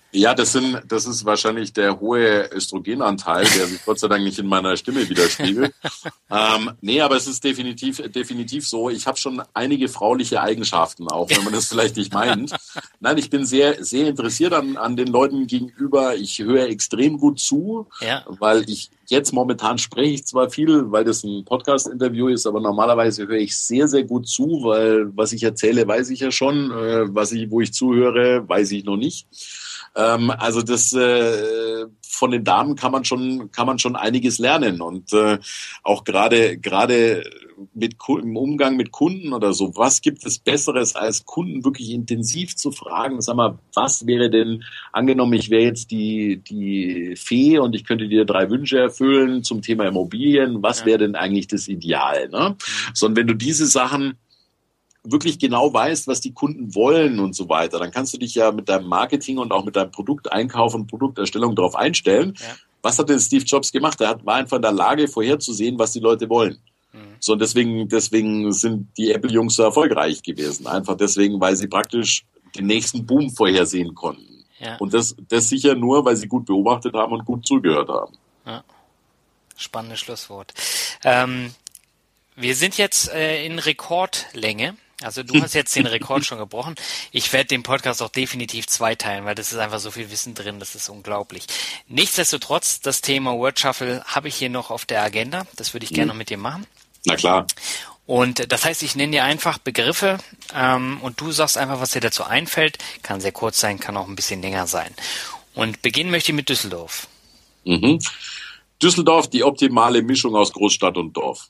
Ja, das sind, das ist wahrscheinlich der hohe Östrogenanteil, der sich Gott sei Dank nicht in meiner Stimme widerspiegelt. ähm, nee, aber es ist definitiv, definitiv so. Ich habe schon einige frauliche Eigenschaften, auch wenn man das vielleicht nicht meint. Nein, ich bin sehr, sehr interessiert an, an den Leuten gegenüber. Ich höre extrem gut zu, ja. weil ich jetzt momentan spreche ich zwar viel, weil das ein Podcast-Interview ist, aber normalerweise höre ich sehr, sehr gut zu, weil was ich erzähle, weiß ich ja schon. Äh, was ich, wo ich zuhöre, weiß ich noch nicht. Also das äh, von den Damen kann man schon kann man schon einiges lernen und äh, auch gerade gerade mit im Umgang mit Kunden oder so. Was gibt es Besseres als Kunden wirklich intensiv zu fragen? Sag mal, was wäre denn angenommen, ich wäre jetzt die die Fee und ich könnte dir drei Wünsche erfüllen zum Thema Immobilien. Was wäre denn eigentlich das Ideal? Ne? Sondern wenn du diese Sachen wirklich genau weißt, was die Kunden wollen und so weiter, dann kannst du dich ja mit deinem Marketing und auch mit deinem Produkteinkauf und Produkterstellung darauf einstellen. Ja. Was hat denn Steve Jobs gemacht? Er war einfach in der Lage, vorherzusehen, was die Leute wollen. Mhm. So, und deswegen, deswegen sind die Apple-Jungs so erfolgreich gewesen. Einfach deswegen, weil sie praktisch den nächsten Boom vorhersehen konnten. Ja. Und das, das sicher nur, weil sie gut beobachtet haben und gut zugehört haben. Ja. Spannendes Schlusswort. Ähm, wir sind jetzt äh, in Rekordlänge. Also du hast jetzt den Rekord schon gebrochen. Ich werde den Podcast auch definitiv zweiteilen, weil das ist einfach so viel Wissen drin, das ist unglaublich. Nichtsdestotrotz, das Thema Word Shuffle habe ich hier noch auf der Agenda. Das würde ich gerne noch mit dir machen. Na klar. Und das heißt, ich nenne dir einfach Begriffe ähm, und du sagst einfach, was dir dazu einfällt. Kann sehr kurz sein, kann auch ein bisschen länger sein. Und beginnen möchte ich mit Düsseldorf. Mhm. Düsseldorf, die optimale Mischung aus Großstadt und Dorf.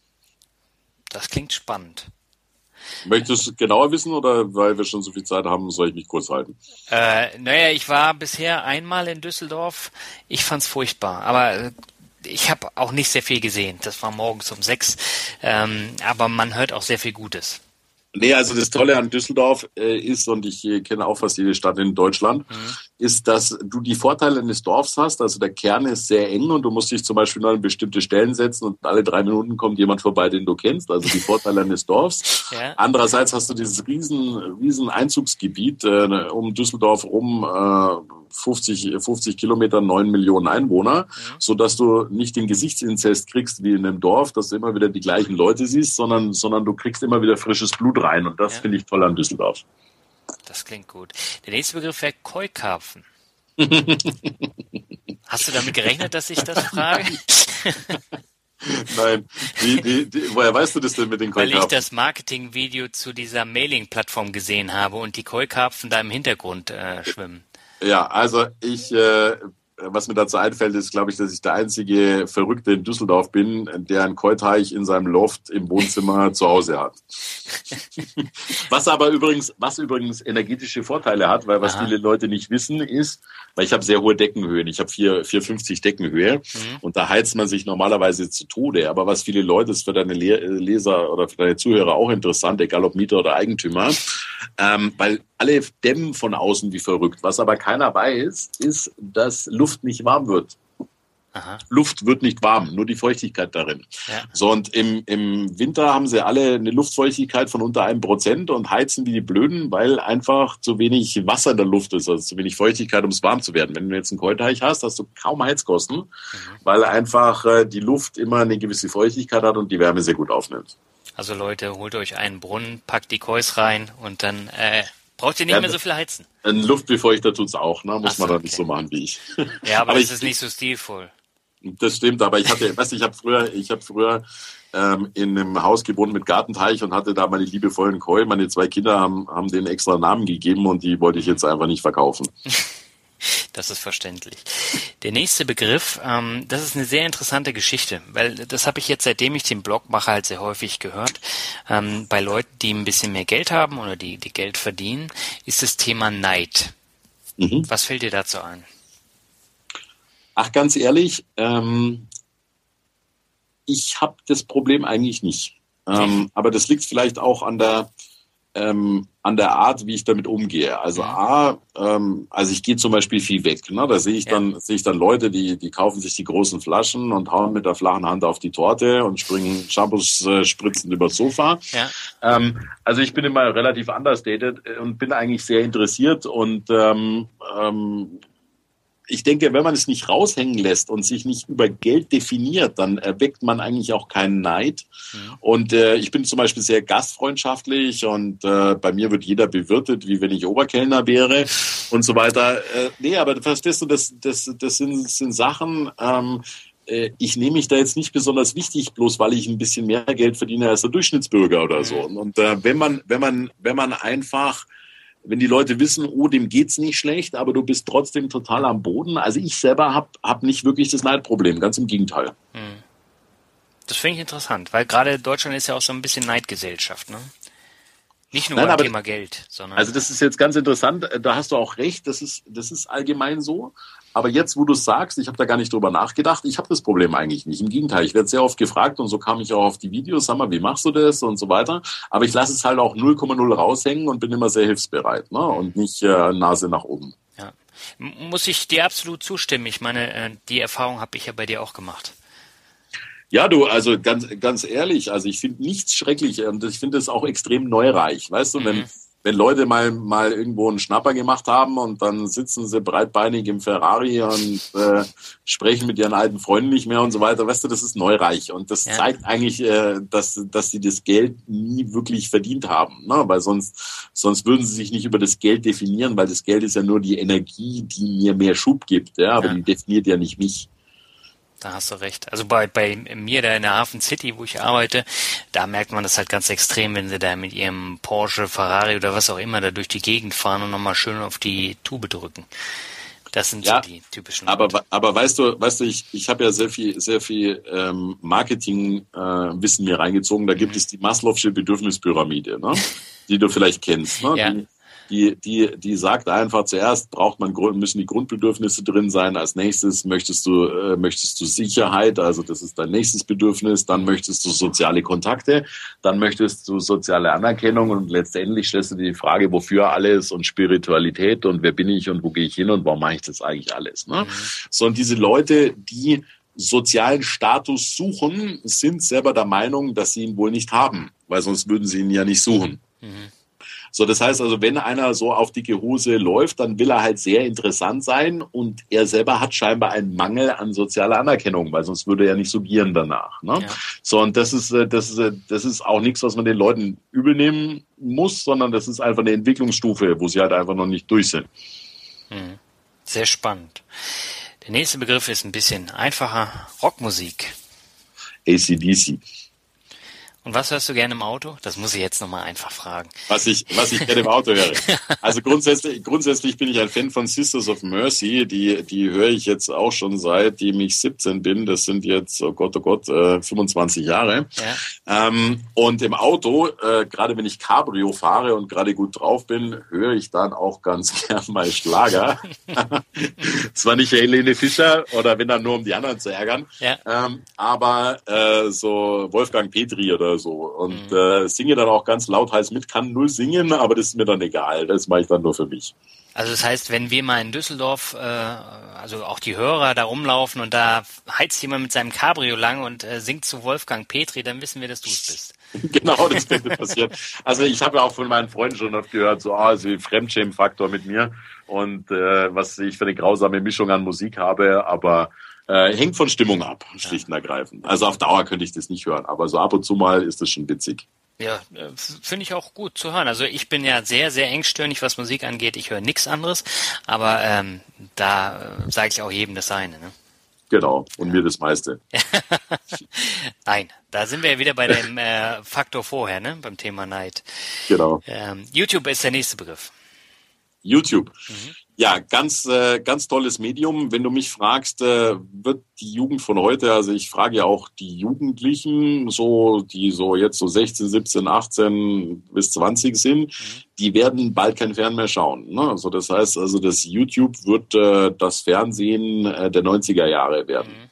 Das klingt spannend. Möchtest du genauer wissen oder weil wir schon so viel Zeit haben, soll ich mich kurz halten? Äh, naja, ich war bisher einmal in Düsseldorf. Ich fand's furchtbar, aber ich habe auch nicht sehr viel gesehen. Das war morgens um sechs, ähm, aber man hört auch sehr viel Gutes. Nee, also das Tolle an Düsseldorf äh, ist, und ich äh, kenne auch fast jede Stadt in Deutschland, mhm. ist, dass du die Vorteile eines Dorfs hast. Also der Kern ist sehr eng und du musst dich zum Beispiel nur an bestimmte Stellen setzen und alle drei Minuten kommt jemand vorbei, den du kennst. Also die Vorteile eines Dorfs. Ja. Andererseits hast du dieses riesen, riesen Einzugsgebiet äh, um Düsseldorf rum, äh, fünfzig, fünfzig Kilometer, neun Millionen Einwohner, mhm. so dass du nicht den Gesichtsinzest kriegst wie in einem Dorf, dass du immer wieder die gleichen Leute siehst, sondern, sondern du kriegst immer wieder frisches Blut rein und das ja. finde ich toll an Düsseldorf. Das klingt gut. Der nächste Begriff wäre Keukarpfen. Hast du damit gerechnet, dass ich das frage? Nein. Die, die, die, woher weißt du das denn mit den Keukarpfen? Weil ich das Marketingvideo zu dieser Mailing-Plattform gesehen habe und die Keukarpfen da im Hintergrund äh, schwimmen. Ja, also ich, äh, was mir dazu einfällt, ist, glaube ich, dass ich der einzige Verrückte in Düsseldorf bin, der einen Keuteich in seinem Loft im Wohnzimmer zu Hause hat. Was aber übrigens, was übrigens energetische Vorteile hat, weil was Aha. viele Leute nicht wissen ist, weil ich habe sehr hohe Deckenhöhen, ich habe vier Komma fünfzig Deckenhöhe mhm. und da heizt man sich normalerweise zu Tode. Aber was viele Leute, ist für deine Leser oder für deine Zuhörer auch interessant, egal ob Mieter oder Eigentümer, ähm, weil alle dämmen von außen wie verrückt. Was aber keiner weiß, ist, dass Luft nicht warm wird. Aha. Luft wird nicht warm, nur die Feuchtigkeit darin. Ja. So, und im, im Winter haben sie alle eine Luftfeuchtigkeit von unter einem Prozent und heizen wie die Blöden, weil einfach zu wenig Wasser in der Luft ist, also zu wenig Feuchtigkeit, um es warm zu werden. Wenn du jetzt einen Keuteich hast, hast du kaum Heizkosten, mhm. weil einfach äh, die Luft immer eine gewisse Feuchtigkeit hat und die Wärme sehr gut aufnimmt. Also Leute, holt euch einen Brunnen, packt die Kois rein und dann äh, braucht ihr nicht ja, mehr so viel heizen. Ein Luftbefeuchter tut's auch, ne? Muss so, man dann okay. nicht so machen wie ich. Ja, aber, aber das ist nicht so stilvoll. Das stimmt, aber ich hatte, weißt du, ich habe früher, ich habe früher ähm, in einem Haus gewohnt mit Gartenteich und hatte da meine liebevollen Koi. Meine zwei Kinder haben, haben denen extra Namen gegeben und die wollte ich jetzt einfach nicht verkaufen. Das ist verständlich. Der nächste Begriff, ähm, das ist eine sehr interessante Geschichte, weil das habe ich jetzt, seitdem ich den Blog mache, halt sehr häufig gehört. Ähm, bei Leuten, die ein bisschen mehr Geld haben oder die, die Geld verdienen, ist das Thema Neid. Mhm. Was fällt dir dazu ein? Ach, ganz ehrlich, ähm, ich habe das Problem eigentlich nicht. Ähm, aber das liegt vielleicht auch an der ähm, an der Art, wie ich damit umgehe. Also A, ähm, also ich gehe zum Beispiel viel weg. Ne? Da sehe ich dann ja. sehe ich dann Leute, die die kaufen sich die großen Flaschen und hauen mit der flachen Hand auf die Torte und springen Shampoos äh, spritzend übers Sofa. Ja. Ähm, also ich bin immer relativ understated und bin eigentlich sehr interessiert und ähm, ähm, ich denke, wenn man es nicht raushängen lässt und sich nicht über Geld definiert, dann erweckt man eigentlich auch keinen Neid. Mhm. Und äh, ich bin zum Beispiel sehr gastfreundschaftlich und äh, bei mir wird jeder bewirtet, wie wenn ich Oberkellner wäre und so weiter. Äh, nee, aber verstehst du, das, das, das sind, sind Sachen, ähm, äh, ich nehme mich da jetzt nicht besonders wichtig, bloß weil ich ein bisschen mehr Geld verdiene als der Durchschnittsbürger oder so. Und, und äh, wenn man, wenn man, wenn man einfach wenn die Leute wissen, oh, dem geht's nicht schlecht, aber du bist trotzdem total am Boden. Also ich selber habe hab nicht wirklich das Neidproblem, ganz im Gegenteil. Das finde ich interessant, weil gerade Deutschland ist ja auch so ein bisschen Neidgesellschaft, ne? Nicht nur Nein, beim aber, Thema Geld, sondern... Also das ist jetzt ganz interessant, da hast du auch recht, das ist, das ist allgemein so. Aber jetzt, wo du es sagst, ich habe da gar nicht drüber nachgedacht, ich habe das Problem eigentlich nicht. Im Gegenteil, ich werde sehr oft gefragt und so kam ich auch auf die Videos, sag mal, wie machst du das und so weiter. Aber ich lasse es halt auch null Komma null raushängen und bin immer sehr hilfsbereit, ne? Und nicht äh, Nase nach oben. Ja, muss ich dir absolut zustimmen. Ich meine, äh, die Erfahrung habe ich ja bei dir auch gemacht. Ja, du, also ganz, ganz ehrlich, also ich finde nichts schrecklich und ich finde es auch extrem neureich, weißt du, mhm. wenn wenn Leute mal mal irgendwo einen Schnapper gemacht haben und dann sitzen sie breitbeinig im Ferrari und äh, sprechen mit ihren alten Freunden nicht mehr und so weiter, weißt du, das ist neureich und das ja. zeigt eigentlich, äh, dass dass sie das Geld nie wirklich verdient haben, ne? Weil sonst sonst würden sie sich nicht über das Geld definieren, weil das Geld ist ja nur die Energie, die mir mehr Schub gibt, ja, aber ja. die definiert ja nicht mich. Da hast du recht. Also bei, bei mir da in der Hafen City, wo ich arbeite, da merkt man das halt ganz extrem, wenn sie da mit ihrem Porsche, Ferrari oder was auch immer da durch die Gegend fahren und nochmal schön auf die Tube drücken. Das sind ja, so die typischen. Aber, Leute. aber weißt du, weißt du, ich, ich habe ja sehr viel, sehr viel ähm, Marketing-Wissen äh, mir reingezogen. Da gibt mhm. es die Maslow'sche Bedürfnispyramide, ne? Die du vielleicht kennst, ne? Ja. Die, Die, die, die sagt einfach, zuerst braucht man, müssen die Grundbedürfnisse drin sein. Als nächstes möchtest du, äh, möchtest du Sicherheit. Also das ist dein nächstes Bedürfnis. Dann möchtest du soziale Kontakte. Dann möchtest du soziale Anerkennung. Und letztendlich stellst du dir die Frage, wofür alles und Spiritualität und wer bin ich und wo gehe ich hin und warum mache ich das eigentlich alles, ne? Mhm. So, und diese Leute, die sozialen Status suchen, sind selber der Meinung, dass sie ihn wohl nicht haben. Weil sonst würden sie ihn ja nicht suchen. Mhm. So, das heißt also, wenn einer so auf dicke Hose läuft, dann will er halt sehr interessant sein und er selber hat scheinbar einen Mangel an sozialer Anerkennung, weil sonst würde er nicht so gieren danach, ne? Ja. So, und das ist, das ist, das ist auch nichts, was man den Leuten übel nehmen muss, sondern das ist einfach eine Entwicklungsstufe, wo sie halt einfach noch nicht durch sind. Sehr spannend. Der nächste Begriff ist ein bisschen einfacher. Rockmusik. A C D C. Und was hörst du gerne im Auto? Das muss ich jetzt nochmal einfach fragen. Was ich, was ich gerne im Auto höre. Also grundsätzlich, grundsätzlich bin ich ein Fan von Sisters of Mercy. Die, die höre ich jetzt auch schon seitdem ich siebzehn bin. Das sind jetzt, oh Gott, oh Gott, äh, fünfundzwanzig Jahre. Ja. Ähm, und im Auto, äh, gerade wenn ich Cabrio fahre und gerade gut drauf bin, höre ich dann auch ganz gern mal Schlager. Zwar nicht Helene Fischer oder wenn dann nur um die anderen zu ärgern, ja. ähm, aber äh, so Wolfgang Petri oder so und mhm. äh, singe dann auch ganz lauthals mit, kann null singen, aber das ist mir dann egal, das mache ich dann nur für mich. Also das heißt, wenn wir mal in Düsseldorf, äh, also auch die Hörer da rumlaufen und da heizt jemand mit seinem Cabrio lang und äh, singt zu Wolfgang Petri, dann wissen wir, dass du es bist. Genau, das könnte passieren. Also ich habe ja auch von meinen Freunden schon oft gehört, so ah, so Fremdschämen-Faktor mit mir und äh, was ich für eine grausame Mischung an Musik habe, aber Äh, hängt von Stimmung ab, schlicht und ergreifend. Also auf Dauer könnte ich das nicht hören, aber so ab und zu mal ist das schon witzig. Ja, finde ich auch gut zu hören. Also ich bin ja sehr, sehr engstirnig, was Musik angeht. Ich höre nichts anderes, aber ähm, da äh, sage ich auch jedem das Seine. Ne? Genau, und mir das meiste. Nein, da sind wir ja wieder bei dem äh, Faktor vorher, ne? Beim Thema Neid. Genau. Ähm, YouTube ist der nächste Begriff. YouTube. Mhm. Ja, ganz, äh, ganz tolles Medium. Wenn du mich fragst, äh, wird die Jugend von heute, also ich frage ja auch die Jugendlichen, so, die so jetzt so sechzehn, siebzehn, achtzehn bis zwanzig sind, mhm. die werden bald kein Fern mehr schauen. Ne? Also das heißt, also das YouTube wird äh, das Fernsehen äh, der neunziger Jahre werden. Mhm.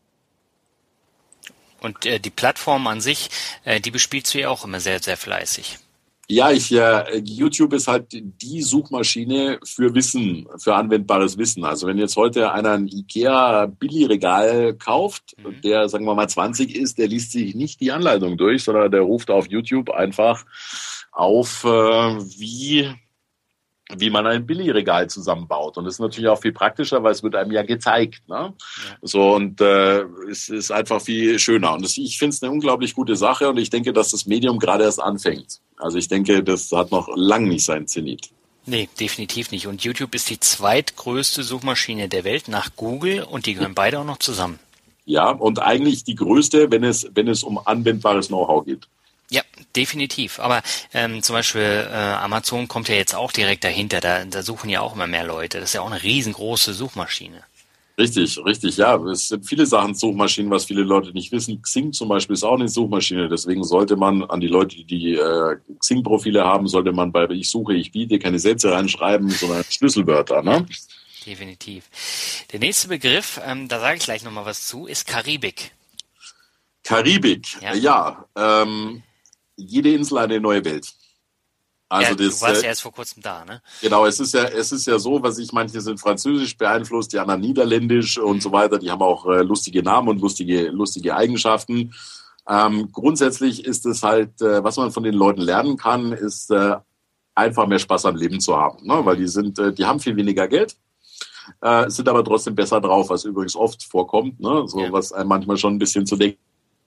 Und äh, die Plattform an sich, äh, die bespielst du ja auch immer sehr, sehr fleißig. Ja, ich äh, YouTube ist halt die Suchmaschine für Wissen, für anwendbares Wissen. Also wenn jetzt heute einer ein Ikea Billigregal kauft, mhm. der, sagen wir mal, zwanzig ist, der liest sich nicht die Anleitung durch, sondern der ruft auf YouTube einfach auf, äh, wie wie man ein Billigregal zusammenbaut. Und das ist natürlich auch viel praktischer, weil es wird einem ja gezeigt. Ne? Ja. So, und äh, es ist einfach viel schöner. Und das, ich finde es eine unglaublich gute Sache und ich denke, dass das Medium gerade erst anfängt. Also ich denke, das hat noch lang nicht seinen Zenit. Nee, definitiv nicht. Und YouTube ist die zweitgrößte Suchmaschine der Welt nach Google und die gehören beide auch noch zusammen. Ja, und eigentlich die größte, wenn es, wenn es um anwendbares Know-how geht. Ja, definitiv. Aber ähm, zum Beispiel äh, Amazon kommt ja jetzt auch direkt dahinter. Da, da suchen ja auch immer mehr Leute. Das ist ja auch eine riesengroße Suchmaschine. Richtig, richtig, ja. Es sind viele Sachen Suchmaschinen, was viele Leute nicht wissen. Xing zum Beispiel ist auch eine Suchmaschine. Deswegen sollte man an die Leute, die, die äh, Xing-Profile haben, sollte man bei Ich suche, ich biete keine Sätze reinschreiben, sondern Schlüsselwörter. Ne? Definitiv. Der nächste Begriff, ähm, da sage ich gleich nochmal was zu, ist Karibik. Karibik, ja. ja ähm, jede Insel eine neue Welt. Also ja, das, du warst ja erst vor kurzem da, ne? Genau, es ist ja, es ist ja so, was ich, manche sind französisch beeinflusst, die anderen niederländisch und so weiter. Die haben auch äh, lustige Namen und lustige, lustige Eigenschaften. Ähm, grundsätzlich ist es halt, äh, was man von den Leuten lernen kann, ist äh, einfach mehr Spaß am Leben zu haben, ne? Weil die sind, äh, die haben viel weniger Geld, äh, sind aber trotzdem besser drauf, was übrigens oft vorkommt, ne? So, ja. Was einem manchmal schon ein bisschen zu denken.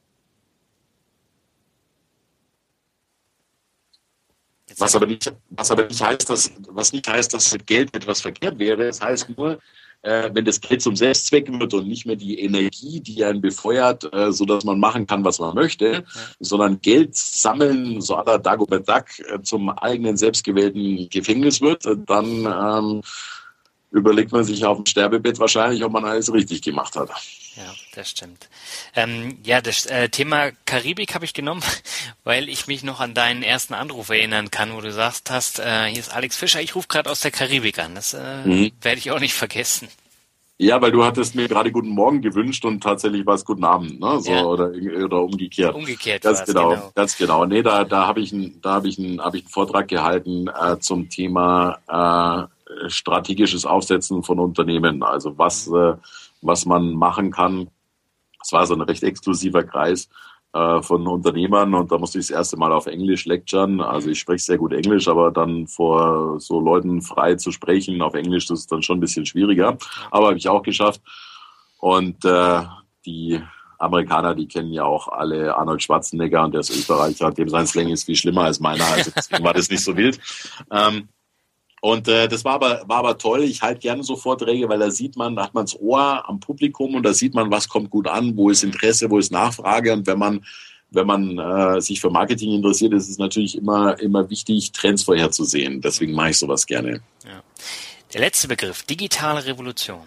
Was aber nicht, was aber nicht heißt, dass, was nicht heißt, dass mit Geld etwas verkehrt wäre. Es heißt nur, äh, wenn das Geld zum Selbstzweck wird und nicht mehr die Energie, die einen befeuert, äh, so dass man machen kann, was man möchte, ja. sondern Geld sammeln, so à la Dagobert Duck, äh, zum eigenen selbstgewählten Gefängnis wird, äh, dann ähm, überlegt man sich auf dem Sterbebett wahrscheinlich, ob man alles richtig gemacht hat. Ja, das stimmt. Ähm, ja, das äh, Thema Karibik habe ich genommen, weil ich mich noch an deinen ersten Anruf erinnern kann, wo du sagst hast, äh, hier ist Alex Fischer, ich rufe gerade aus der Karibik an. Das äh, mhm. werde ich auch nicht vergessen. Ja, weil du hattest mir gerade guten Morgen gewünscht und tatsächlich war es guten Abend, ne? So, ja. oder, oder umgekehrt. Umgekehrt ganz war's, genau, genau. Ganz genau. Nee, da, da habe ich einen, da habe ich einen, habe ich einen Vortrag gehalten äh, zum Thema äh, strategisches Aufsetzen von Unternehmen. Also was, mhm. äh, was man machen kann. Es war so ein recht exklusiver Kreis äh, von Unternehmern und da musste ich das erste Mal auf Englisch lecturen. Also ich spreche sehr gut Englisch, aber dann vor so Leuten frei zu sprechen auf Englisch, das ist dann schon ein bisschen schwieriger. Aber habe ich auch geschafft. Und äh, die Amerikaner, die kennen ja auch alle Arnold Schwarzenegger und der ist Österreicher, dem sein Slang ist viel schlimmer als meiner, also deswegen war das nicht so wild. Ähm, Und äh, das war aber, war aber toll. Ich halte gerne so Vorträge, weil da sieht man, da hat man das Ohr am Publikum und da sieht man, was kommt gut an, wo ist Interesse, wo ist Nachfrage. Und wenn man, wenn man äh, sich für Marketing interessiert, ist es natürlich immer, immer wichtig, Trends vorherzusehen. Deswegen mache ich sowas gerne. Ja. Der letzte Begriff, digitale Revolution.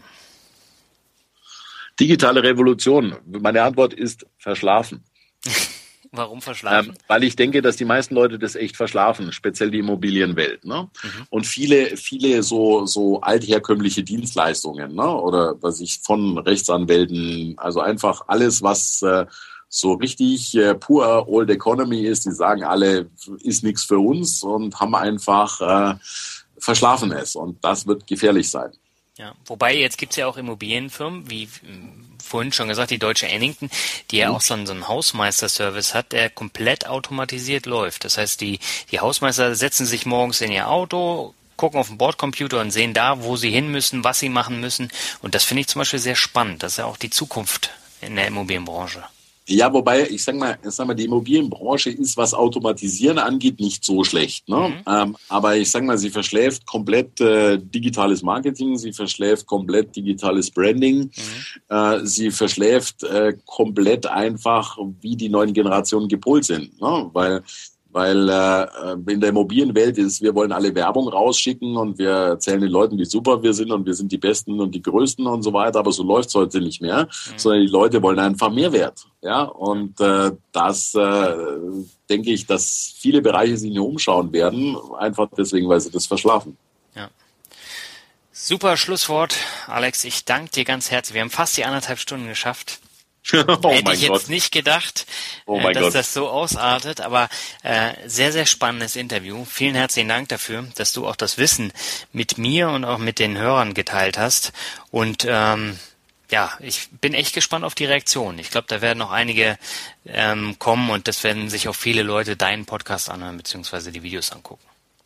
Digitale Revolution. Meine Antwort ist verschlafen. Warum verschlafen? Ähm, weil ich denke, dass die meisten Leute das echt verschlafen, speziell die Immobilienwelt. Ne? Mhm. Und viele, viele so, so altherkömmliche Dienstleistungen, ne? Oder was ich von Rechtsanwälten, also einfach alles, was äh, so richtig äh, pur Old Economy ist, die sagen alle, ist nichts für uns und haben einfach äh, verschlafen es. Und das wird gefährlich sein. Ja, wobei jetzt gibt's ja auch Immobilienfirmen, wie vorhin schon gesagt, die Deutsche Annington, die ja auch so einen, so einen Hausmeister-Service hat, der komplett automatisiert läuft. Das heißt, die, die Hausmeister setzen sich morgens in ihr Auto, gucken auf den Bordcomputer und sehen da, wo sie hin müssen, was sie machen müssen. Und das finde ich zum Beispiel sehr spannend. Das ist ja auch die Zukunft in der Immobilienbranche. Ja, wobei, ich sag mal, ich sag mal, die Immobilienbranche ist, was Automatisieren angeht, nicht so schlecht. Ne? Mhm. Ähm, aber ich sag mal, sie verschläft komplett äh, digitales Marketing, sie verschläft komplett digitales Branding, mhm. äh, sie verschläft äh, komplett einfach, wie die neuen Generationen gepolt sind. Ne? Weil Weil äh, in der Immobilienwelt ist, wir wollen alle Werbung rausschicken und wir erzählen den Leuten, wie super wir sind und wir sind die Besten und die Größten und so weiter. Aber so läuft es heute nicht mehr, mhm. sondern die Leute wollen einfach Mehrwert. Ja, und äh, das äh, denke ich, dass viele Bereiche sich nicht umschauen werden, einfach deswegen, weil sie das verschlafen. Ja. Super Schlusswort, Alex. Ich danke dir ganz herzlich. Wir haben fast die anderthalb Stunden geschafft. oh Hätte mein ich Gott. jetzt nicht gedacht, oh mein dass Gott. das so ausartet, aber äh, sehr, sehr spannendes Interview. Vielen herzlichen Dank dafür, dass du auch das Wissen mit mir und auch mit den Hörern geteilt hast. Und ähm, ja, ich bin echt gespannt auf die Reaktion. Ich glaube, da werden noch einige ähm, kommen und das werden sich auch viele Leute deinen Podcast anhören, beziehungsweise die Videos angucken.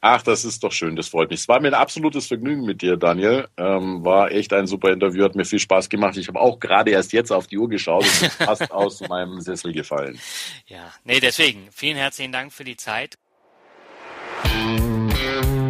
Ach, das ist doch schön, das freut mich. Es war mir ein absolutes Vergnügen mit dir, Daniel. Ähm, war echt ein super Interview, hat mir viel Spaß gemacht. Ich habe auch gerade erst jetzt auf die Uhr geschaut und bin fast aus meinem Sessel gefallen. Ja, nee, deswegen, vielen herzlichen Dank für die Zeit.